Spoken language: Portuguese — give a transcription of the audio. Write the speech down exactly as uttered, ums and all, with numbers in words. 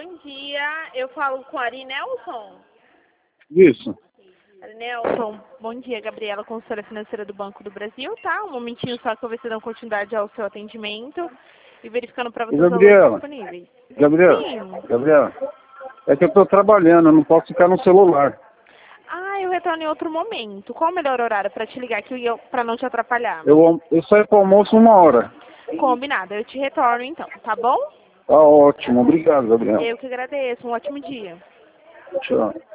Bom dia, eu falo com a Arinelson. Isso. Arinelson, bom dia, Gabriela, consultora financeira do Banco do Brasil, tá? Um momentinho só que eu vou ver se dando continuidade ao seu atendimento e verificando para vocês os valores disponíveis. Gabriela, Sim. Gabriela, é que eu estou trabalhando, eu não posso ficar no celular. Ah, eu retorno em outro momento. Qual o melhor horário para te ligar aqui para não te atrapalhar? Eu, eu saio para o almoço uma hora. Combinado, eu te retorno então, tá bom? Tá ótimo, obrigado, Gabriela. Eu que agradeço, um ótimo dia. Tchau.